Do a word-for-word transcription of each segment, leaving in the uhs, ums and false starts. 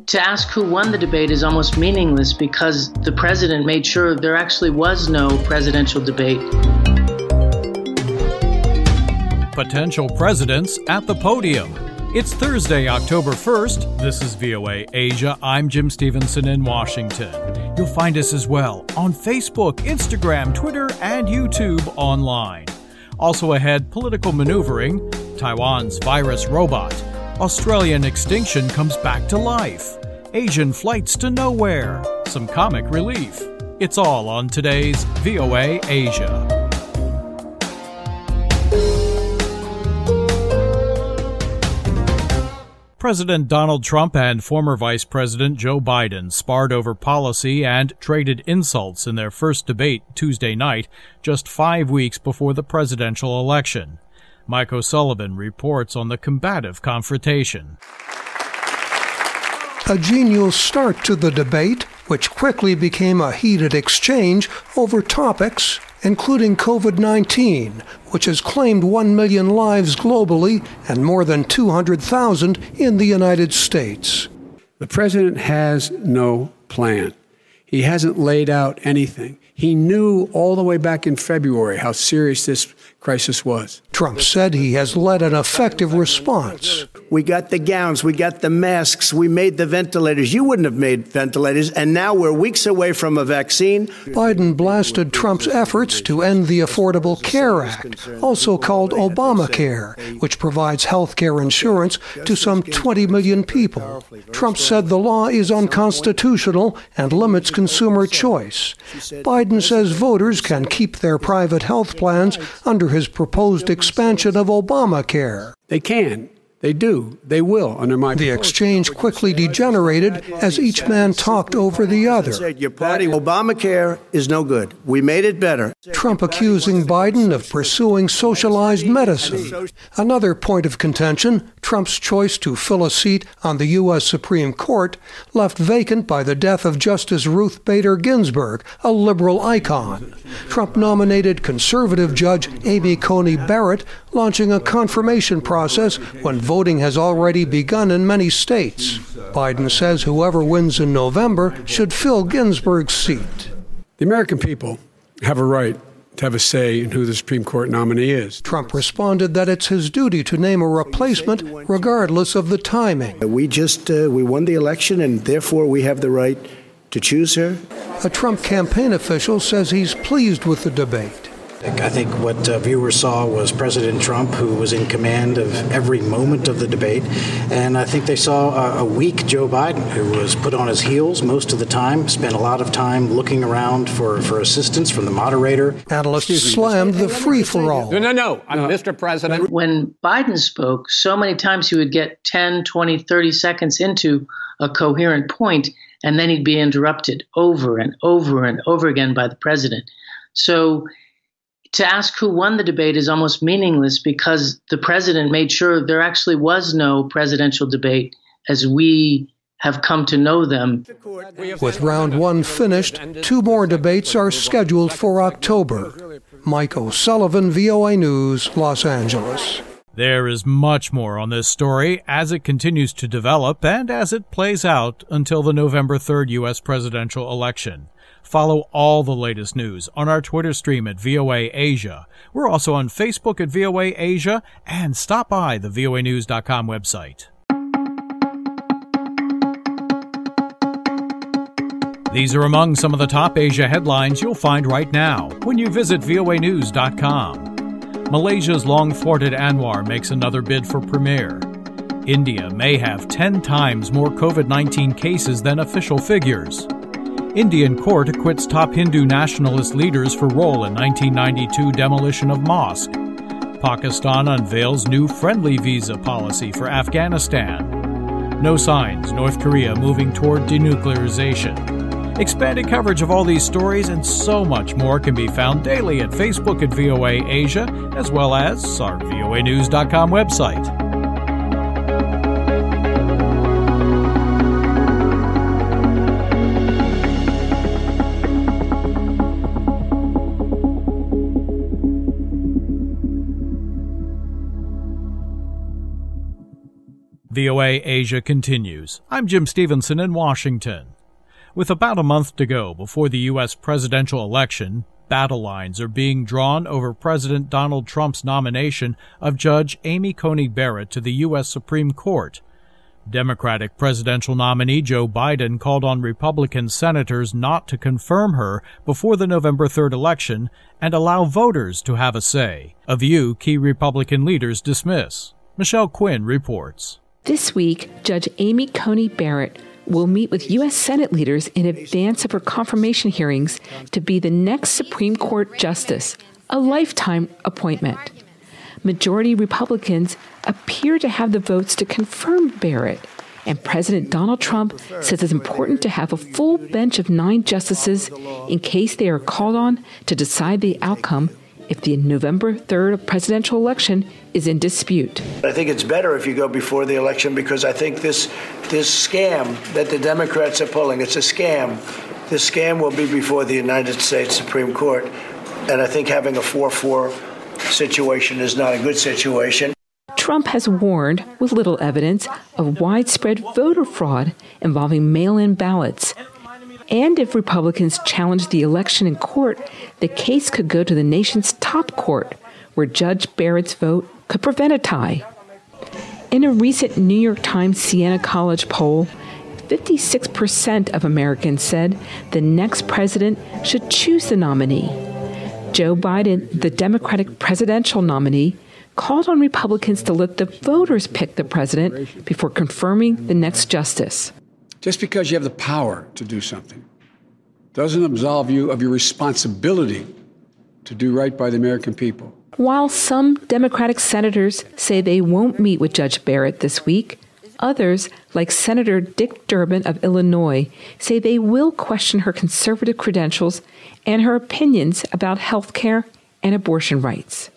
To ask who won the debate is almost meaningless because the president made sure there actually was no presidential debate. Potential presidents at the podium. It's Thursday, October first. This is V O A Asia. I'm Jim Stevenson in Washington. You'll find us as well on Facebook, Instagram, Twitter, and YouTube online. Also ahead, political maneuvering, Taiwan's virus robot, Australian extinction comes back to life, Asian flights to nowhere, some comic relief. It's all on today's V O A Asia. President Donald Trump and former Vice President Joe Biden sparred over policy and traded insults in their first debate Tuesday night, just five weeks before the presidential election. Mike O'Sullivan reports on the combative confrontation. A genial start to the debate, which quickly became a heated exchange over topics including covid nineteen, which has claimed one million lives globally and more than two hundred thousand in the United States. The president has no plan. He hasn't laid out anything. He knew all the way back in February how serious this crisis was. Trump said he has led an effective response. We got the gowns, we got the masks, we made the ventilators. You wouldn't have made ventilators, and now we're weeks away from a vaccine. Biden blasted Trump's efforts to end the Affordable Care Act, also called Obamacare, which provides health care insurance to some twenty million people. Trump said the law is unconstitutional and limits consumer choice. Biden says voters can keep their private health plans under his proposed expansion of Obamacare. They can. They do. They will under my The proposal. exchange quickly degenerated as each man talked over the other. Your party, Obamacare is no good. We made it better. Trump accusing Biden of pursuing socialized medicine. Another point of contention, Trump's choice to fill a seat on the U S Supreme Court, left vacant by the death of Justice Ruth Bader Ginsburg, a liberal icon. Trump nominated conservative Judge Amy Coney Barrett, launching a confirmation process when voting has already begun in many states. Biden says whoever wins in November should fill Ginsburg's seat. The American people have a right to have a say in who the Supreme Court nominee is. Trump responded that it's his duty to name a replacement regardless of the timing. We just, uh, we won the election, and therefore we have the right to choose her. A Trump campaign official says he's pleased with the debate. I think what uh, viewers saw was President Trump, who was in command of every moment of the debate. And I think they saw a, a weak Joe Biden, who was put on his heels most of the time, spent a lot of time looking around for, for assistance from the moderator. Analysts slammed the free-for-all. No, no, no. I'm no. Mister President. When Biden spoke, so many times he would get ten, twenty, thirty seconds into a coherent point, and then he'd be interrupted over and over and over again by the president. So to ask who won the debate is almost meaningless because the president made sure there actually was no presidential debate as we have come to know them. With round one finished, two more debates are scheduled for October. Mike O'Sullivan, V O A News, Los Angeles. There is much more on this story as it continues to develop and as it plays out until the November third U S presidential election. Follow all the latest news on our Twitter stream at V O A Asia. We're also on Facebook at V O A Asia, and stop by the V O A news dot com website. These are among some of the top Asia headlines you'll find right now when you visit V O A news dot com. Malaysia's long-thwarted Anwar makes another bid for premier. India may have ten times more covid nineteen cases than official figures. Indian court acquits top Hindu nationalist leaders for role in nineteen ninety-two demolition of mosque. Pakistan unveils new friendly visa policy for Afghanistan. No signs North Korea moving toward denuclearization. Expanded coverage of all these stories and so much more can be found daily at Facebook at V O A Asia, as well as our V O A news dot com website. V O A Asia continues. I'm Jim Stevenson in Washington. With about a month to go before the U S presidential election, battle lines are being drawn over President Donald Trump's nomination of Judge Amy Coney Barrett to the U S Supreme Court. Democratic presidential nominee Joe Biden called on Republican senators not to confirm her before the November third election and allow voters to have a say, a view key Republican leaders dismiss. Michelle Quinn reports. This week, Judge Amy Coney Barrett will meet with U S Senate leaders in advance of her confirmation hearings to be the next Supreme Court justice, a lifetime appointment. Majority Republicans appear to have the votes to confirm Barrett, and President Donald Trump says it's important to have a full bench of nine justices in case they are called on to decide the outcome if the November third presidential election is in dispute. I think it's better if you go before the election because I think this this scam that the Democrats are pulling, it's a scam. This scam will be before the United States Supreme Court. And I think having a four four situation is not a good situation. Trump has warned, with little evidence, of widespread voter fraud involving mail-in ballots. And if Republicans challenge the election in court, the case could go to the nation's top court, where Judge Barrett's vote could prevent a tie. In a recent New York Times Siena College poll, fifty-six percent of Americans said the next president should choose the nominee. Joe Biden, the Democratic presidential nominee, called on Republicans to let the voters pick the president before confirming the next justice. Just because you have the power to do something doesn't absolve you of your responsibility to do right by the American people. While some Democratic senators say they won't meet with Judge Barrett this week, others, like Senator Dick Durbin of Illinois, say they will question her conservative credentials and her opinions about health care and abortion rights.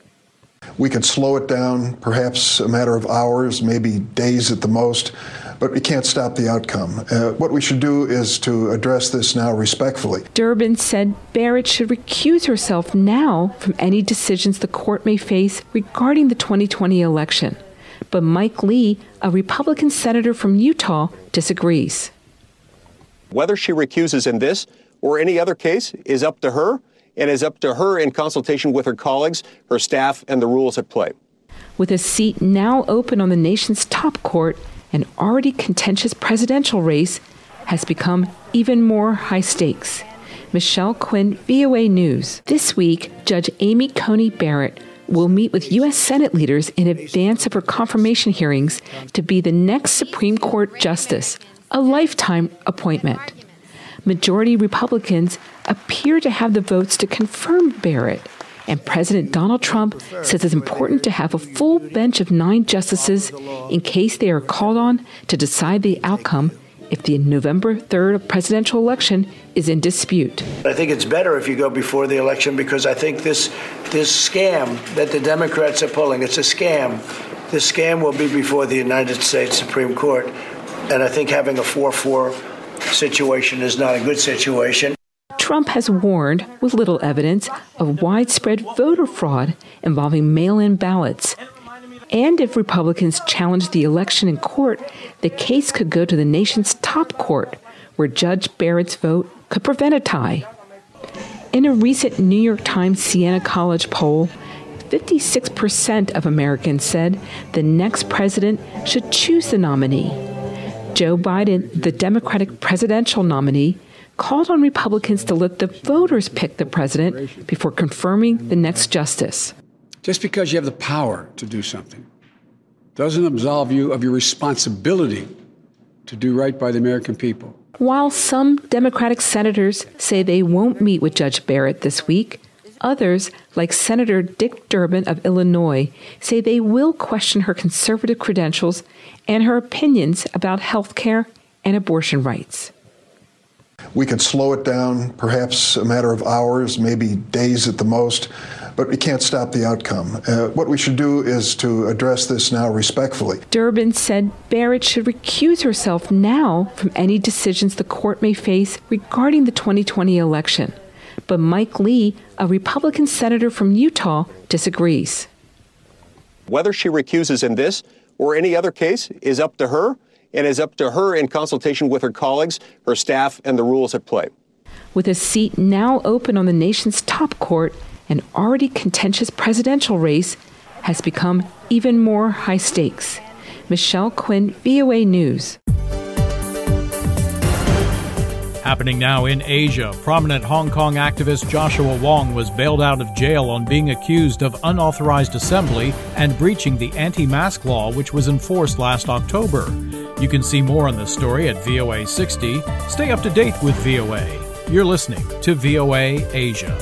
We could slow it down, perhaps a matter of hours, maybe days at the most, but we can't stop the outcome. Uh, what we should do is to address this now respectfully. Durbin said Barrett should recuse herself now from any decisions the court may face regarding the twenty twenty election. But Mike Lee, a Republican senator from Utah, disagrees. Whether she recuses in this or any other case is up to her, and is up to her in consultation with her colleagues, her staff, and the rules at play. With a seat now open on the nation's top court, an already contentious presidential race has become even more high stakes. Michelle Quinn, V O A News. This week, Judge Amy Coney Barrett will meet with U S Senate leaders in advance of her confirmation hearings to be the next Supreme Court justice, a lifetime appointment. Majority Republicans appear to have the votes to confirm Barrett, and President Donald Trump says it's important to have a full bench of nine justices in case they are called on to decide the outcome if the November third presidential election is in dispute. I think it's better if you go before the election because I think this this scam that the Democrats are pulling, it's a scam. This scam will be before the United States Supreme Court. And I think having a four four situation is not a good situation. Trump has warned, with little evidence, of widespread voter fraud involving mail-in ballots. And if Republicans challenge the election in court, the case could go to the nation's top court, where Judge Barrett's vote could prevent a tie. In a recent New York Times Siena College poll, fifty-six percent of Americans said the next president should choose the nominee. Joe Biden, the Democratic presidential nominee, called on Republicans to let the voters pick the president before confirming the next justice. Just because you have the power to do something doesn't absolve you of your responsibility to do right by the American people. While some Democratic senators say they won't meet with Judge Barrett this week, others, like Senator Dick Durbin of Illinois, say they will question her conservative credentials and her opinions about health care and abortion rights. We could slow it down, perhaps a matter of hours, maybe days at the most, but we can't stop the outcome. Uh, what we should do is to address this now respectfully. Durbin said Barrett should recuse herself now from any decisions the court may face regarding the twenty twenty election. But Mike Lee, a Republican senator from Utah, disagrees. Whether she recuses in this or any other case is up to her and is up to her in consultation with her colleagues, her staff, and the rules at play. With a seat now open on the nation's top court, an already contentious presidential race has become even more high stakes. Michelle Quinn, V O A News. Happening now in Asia, prominent Hong Kong activist Joshua Wong was bailed out of jail on being accused of unauthorized assembly and breaching the anti-mask law, which was enforced last October. You can see more on this story at V O A sixty. Stay up to date with V O A. You're listening to V O A Asia.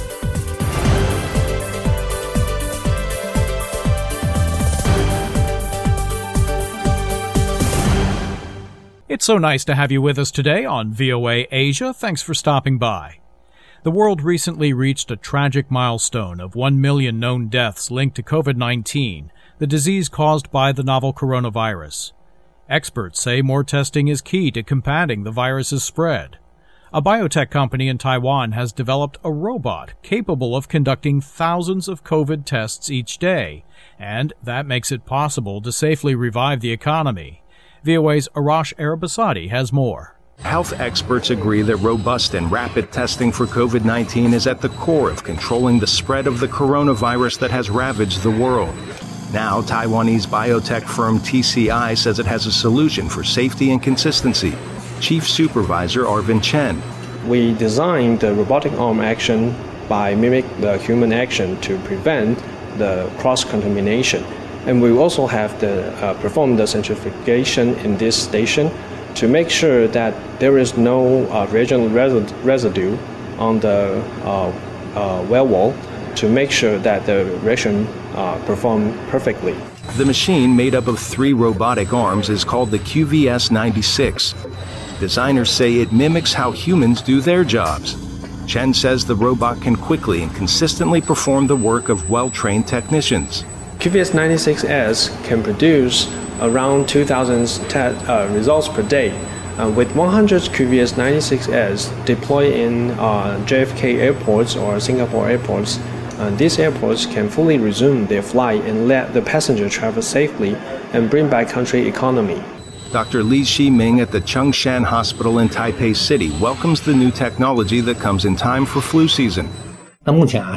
It's so nice to have you with us today on V O A Asia. Thanks for stopping by. The world recently reached a tragic milestone of one million known deaths linked to COVID nineteen, the disease caused by the novel coronavirus. Experts say more testing is key to combating the virus's spread. A biotech company in Taiwan has developed a robot capable of conducting thousands of COVID tests each day, and that makes it possible to safely revive the economy. V O A's Arash Arabasadi has more. Health experts agree that robust and rapid testing for COVID nineteen is at the core of controlling the spread of the coronavirus that has ravaged the world. Now, Taiwanese biotech firm T C I says it has a solution for safety and consistency. Chief Supervisor Arvin Chen. We designed the robotic arm action by mimic the human action to prevent the cross-contamination. And we also have the, uh, performed the centrifugation in this station to make sure that there is no uh, reagent resid- residue on the uh, uh, well wall to make sure that the reaction uh, perform perfectly. The machine, made up of three robotic arms, is called the Q V S ninety-six. Designers say it mimics how humans do their jobs. Chen says the robot can quickly and consistently perform the work of well-trained technicians. Q V S ninety-six S can produce around two thousand te- uh, results per day. Uh, with one hundred Q V S ninety-six S deployed in uh, J F K airports or Singapore airports, uh, these airports can fully resume their flight and let the passenger travel safely and bring back country economy. Doctor Li Shiming at the Chongshan Hospital in Taipei City welcomes the new technology that comes in time for flu season. The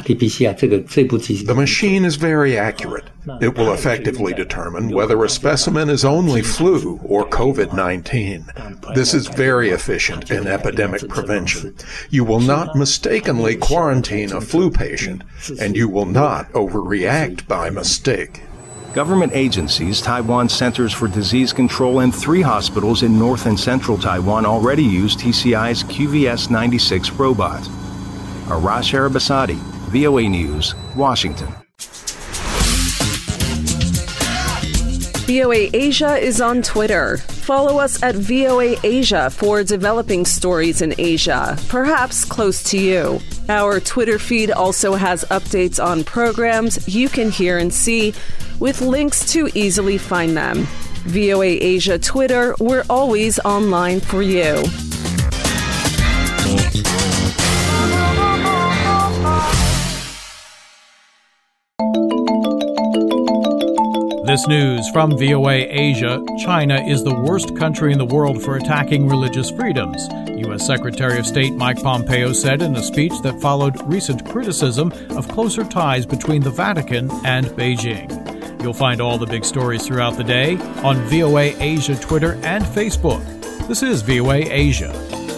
machine is very accurate. It will effectively determine whether a specimen is only flu or COVID nineteen. This is very efficient in epidemic prevention. You will not mistakenly quarantine a flu patient, and you will not overreact by mistake. Government agencies, Taiwan Centers for Disease Control, and three hospitals in north and central Taiwan already use T C I's Q V S ninety-six robot. Arash Arabasadi, V O A News, Washington. V O A Asia is on Twitter. Follow us at V O A Asia for developing stories in Asia, perhaps close to you. Our Twitter feed also has updates on programs you can hear and see, with links to easily find them. V O A Asia Twitter, we're always online for you. This news from V O A Asia. China is the worst country in the world for attacking religious freedoms, U S Secretary of State Mike Pompeo said in a speech that followed recent criticism of closer ties between the Vatican and Beijing. You'll find all the big stories throughout the day on V O A Asia Twitter and Facebook. This is V O A Asia.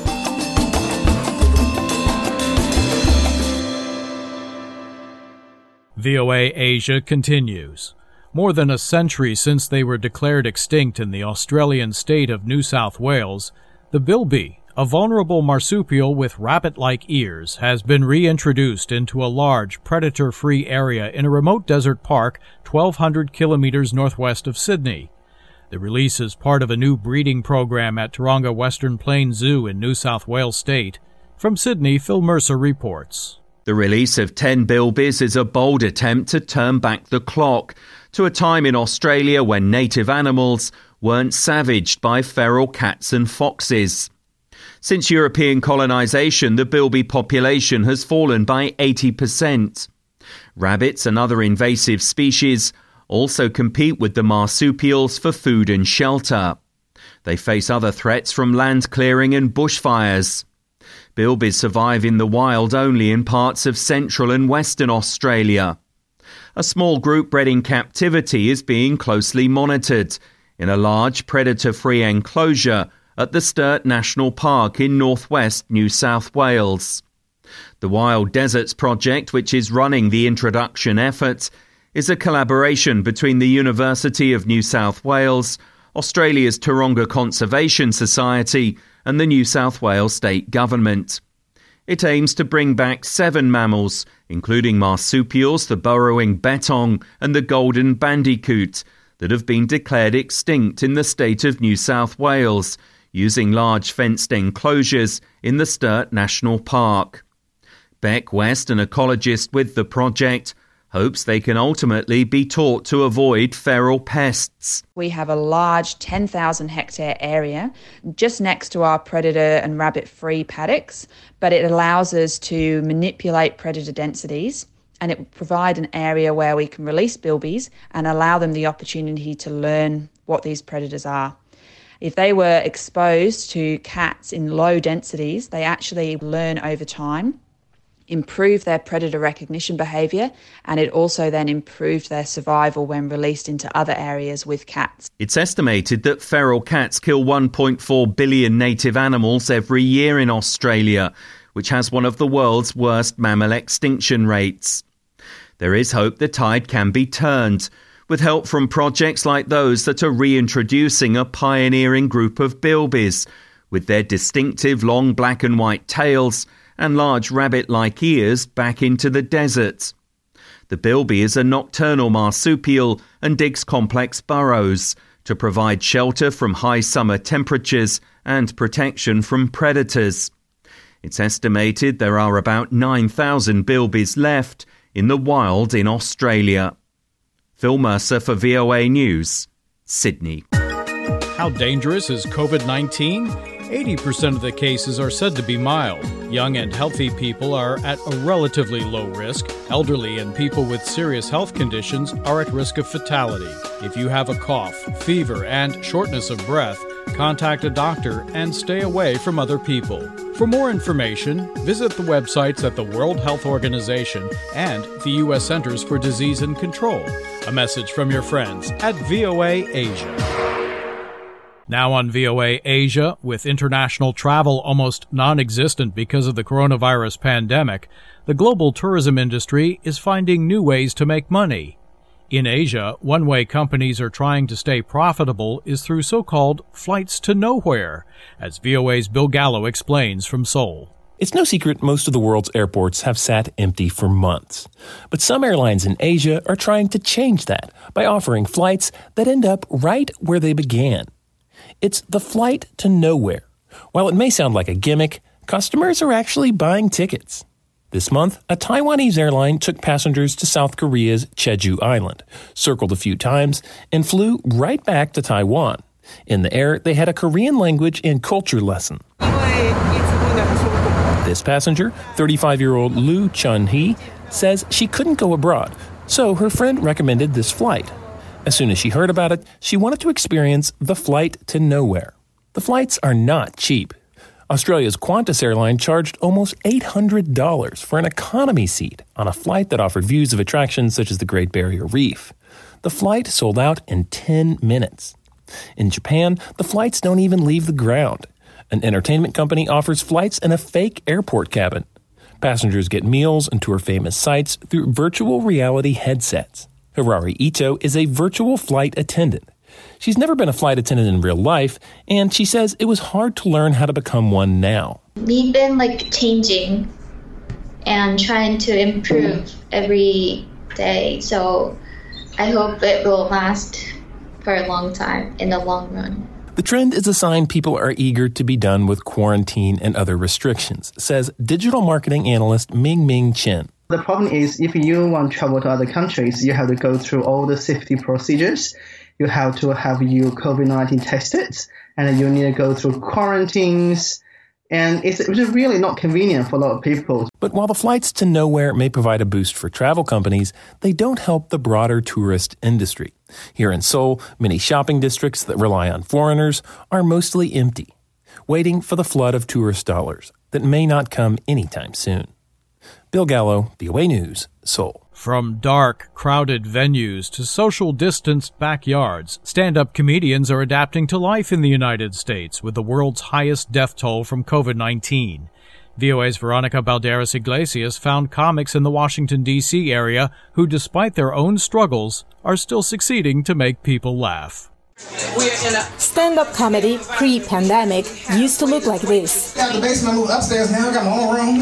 V O A Asia continues. More than a century since they were declared extinct in the Australian state of New South Wales, the bilby, a vulnerable marsupial with rabbit-like ears, has been reintroduced into a large, predator-free area in a remote desert park twelve hundred kilometers northwest of Sydney. The release is part of a new breeding program at Taronga Western Plains Zoo in New South Wales State. From Sydney, Phil Mercer reports. The release of ten bilbies is a bold attempt to turn back the clock to a time in Australia when native animals weren't savaged by feral cats and foxes. Since European colonisation, the bilby population has fallen by eighty percent. Rabbits and other invasive species also compete with the marsupials for food and shelter. They face other threats from land clearing and bushfires. Bilbies survive in the wild only in parts of central and western Australia. A small group bred in captivity is being closely monitored in a large predator-free enclosure at the Sturt National Park in northwest New South Wales. The Wild Deserts Project, which is running the introduction effort, is a collaboration between the University of New South Wales, Australia's Taronga Conservation Society and the New South Wales State Government. It aims to bring back seven mammals, including marsupials, the burrowing bettong and the golden bandicoot, that have been declared extinct in the state of New South Wales, using large fenced enclosures in the Sturt National Park. Beck West, an ecologist with the project, hopes they can ultimately be taught to avoid feral pests. We have a large ten thousand hectare area just next to our predator and rabbit-free paddocks, but it allows us to manipulate predator densities, and it will provide an area where we can release bilbies and allow them the opportunity to learn what these predators are. If they were exposed to cats in low densities, they actually learn over time, improve their predator recognition behaviour, and it also then improved their survival when released into other areas with cats. It's estimated that feral cats kill one point four billion native animals every year in Australia, which has one of the world's worst mammal extinction rates. There is hope the tide can be turned, with help from projects like those that are reintroducing a pioneering group of bilbies, with their distinctive long black and white tails and large rabbit-like ears, back into the desert. The bilby is a nocturnal marsupial and digs complex burrows to provide shelter from high summer temperatures and protection from predators. It's estimated there are about nine thousand bilbies left in the wild in Australia. Phil Mercer for V O A News, Sydney. How dangerous is COVID nineteen? eighty percent of the cases are said to be mild. Young and healthy people are at a relatively low risk. Elderly and people with serious health conditions are at risk of fatality. If you have a cough, fever, and shortness of breath, contact a doctor and stay away from other people. For more information, visit the websites at the World Health Organization and the U S Centers for Disease and Control. A message from your friends at V O A Asia. Now on V O A Asia, with international travel almost non-existent because of the coronavirus pandemic, the global tourism industry is finding new ways to make money. In Asia, one way companies are trying to stay profitable is through so-called flights to nowhere, as V O A's Bill Gallo explains from Seoul. It's no secret most of the world's airports have sat empty for months. But some airlines in Asia are trying to change that by offering flights that end up right where they began. It's the flight to nowhere. While it may sound like a gimmick, customers are actually buying tickets. This month, a Taiwanese airline took passengers to South Korea's Jeju Island, circled a few times, and flew right back to Taiwan. In the air, they had a Korean language and culture lesson. This passenger, thirty-five-year-old Lu Chun-hee, says she couldn't go abroad, so her friend recommended this flight. As soon as she heard about it, she wanted to experience the flight to nowhere. The flights are not cheap. Australia's Qantas airline charged almost eight hundred dollars for an economy seat on a flight that offered views of attractions such as the Great Barrier Reef. The flight sold out in ten minutes. In Japan, the flights don't even leave the ground. An entertainment company offers flights in a fake airport cabin. Passengers get meals and tour famous sites through virtual reality headsets. Hirari Ito is a virtual flight attendant. She's never been a flight attendant in real life, and she says it was hard to learn how to become one now. We've been like changing and trying to improve every day, so I hope it will last for a long time in the long run. The trend is a sign people are eager to be done with quarantine and other restrictions, says digital marketing analyst Ming Ming Chen. The problem is if you want to travel to other countries, you have to go through all the safety procedures. You have to have your COVID nineteen tested, and you need to go through quarantines. And it's really not convenient for a lot of people. But while the flights to nowhere may provide a boost for travel companies, they don't help the broader tourist industry. Here in Seoul, many shopping districts that rely on foreigners are mostly empty, waiting for the flood of tourist dollars that may not come anytime soon. Bill Gallo, V O A News, Seoul. From dark, crowded venues to social distanced backyards, stand-up comedians are adapting to life in the United States with the world's highest death toll from covid nineteen. V O A's Veronica Balderas Iglesias found comics in the Washington, D C area who, despite their own struggles, are still succeeding to make people laugh. Stand-up comedy pre-pandemic used to look like this. Got the basement, moved upstairs now, got my own room.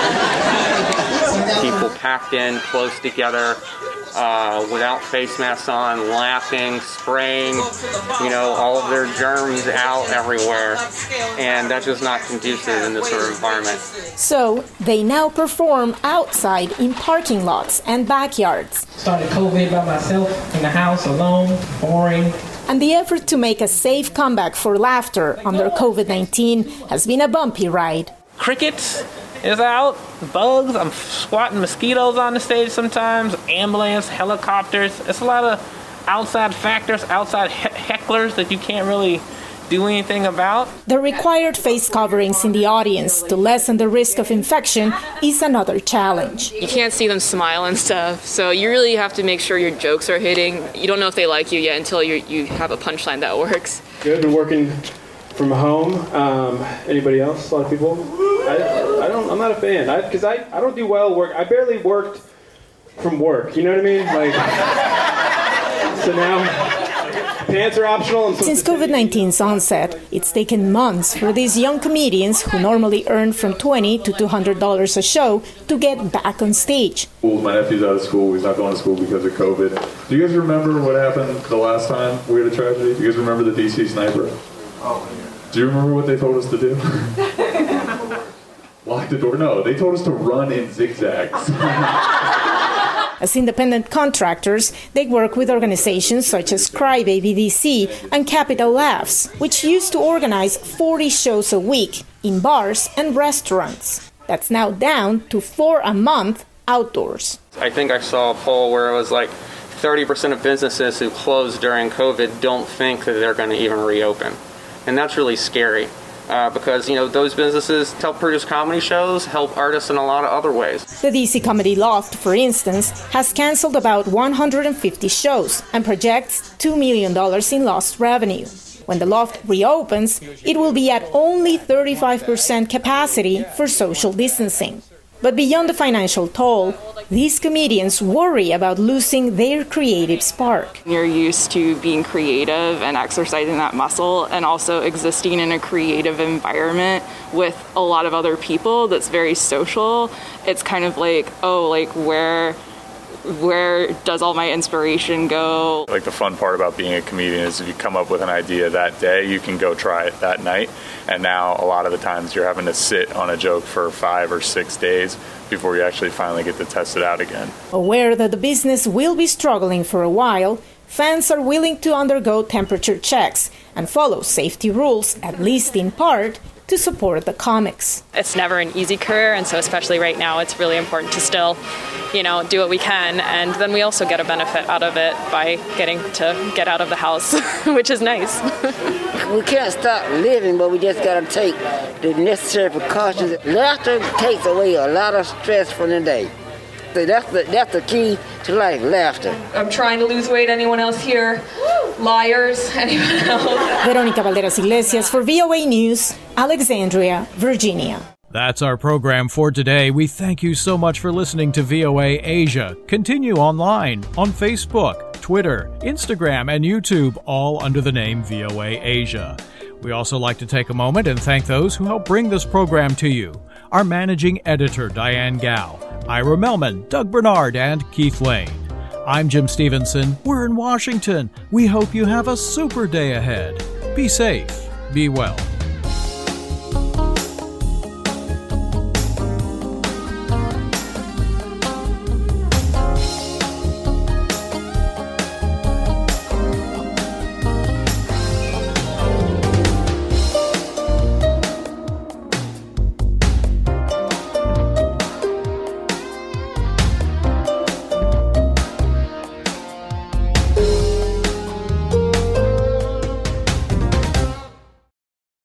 People packed in, close together, uh, without face masks on, laughing, spraying, you know, all of their germs out everywhere. And that's just not conducive in this sort of environment. So they now perform outside in parking lots and backyards. Started COVID by myself in the house alone, boring. And the effort to make a safe comeback for laughter under covid nineteen has been a bumpy ride. Crickets is out, bugs, I'm squatting mosquitoes on the stage sometimes, ambulance, helicopters. It's a lot of outside factors, outside he- hecklers that you can't really do anything about. The required face coverings in the audience to lessen the risk of infection is another challenge. You can't see them smile and stuff, so you really have to make sure your jokes are hitting. You don't know if they like you yet until you you have a punchline that works. Good, been working from home. Um, anybody else? A lot of people? I, I don't, I'm not a fan, because I, I, I don't do well work. I barely worked from work, you know what I mean? Like, so now... Pants are optional. And so Since covid nineteen's onset, it's taken months for these young comedians who normally earn from twenty to two hundred dollars a show to get back on stage. My nephew's out of school. He's not going to school because of COVID. Do you guys remember what happened the last time we had a tragedy? Do you guys remember the D C sniper? Oh, yeah. Do you remember what they told us to do? Lock the door? No, they told us to run in zigzags. As independent contractors, they work with organizations such as Crybaby D C and Capital Laughs, which used to organize forty shows a week in bars and restaurants. That's now down to four a month outdoors. I think I saw a poll where it was like thirty percent of businesses who closed during COVID don't think that they're going to even reopen. And that's really scary. Uh, because, you know, those businesses help produce comedy shows, help artists in a lot of other ways. The D C Comedy Loft, for instance, has canceled about one hundred fifty shows and projects two million dollars in lost revenue. When the Loft reopens, it will be at only thirty-five percent capacity for social distancing. But beyond the financial toll, these comedians worry about losing their creative spark. You're used to being creative and exercising that muscle and also existing in a creative environment with a lot of other people that's very social. It's kind of like, oh, like where where does all my inspiration go? Like the fun part about being a comedian is if you come up with an idea that day, you can go try it that night. And now a lot of the times you're having to sit on a joke for five or six days before you actually finally get to test it out again. Aware that the business will be struggling for a while, fans are willing to undergo temperature checks and follow safety rules, at least in part, to support the comics. It's never an easy career, and so especially right now, it's really important to still, you know, do what we can. And then we also get a benefit out of it by getting to get out of the house, which is nice. We can't stop living, but we just got to take the necessary precautions. Laughter takes away a lot of stress from the day. So that's the, that's the key to life, laughter. I'm trying to lose weight. Anyone else here? Liars? Anyone else? Veronica Balderas Iglesias for V O A News, Alexandria, Virginia. That's our program for today. We thank you so much for listening to V O A Asia. Continue online on Facebook, Twitter, Instagram, and YouTube, all under the name V O A Asia. We also like to take a moment and thank those who help bring this program to you. Our managing editor, Diane Gao, Ira Melman, Doug Bernard, and Keith Lane. I'm Jim Stevenson. We're in Washington. We hope you have a super day ahead. Be safe. Be well.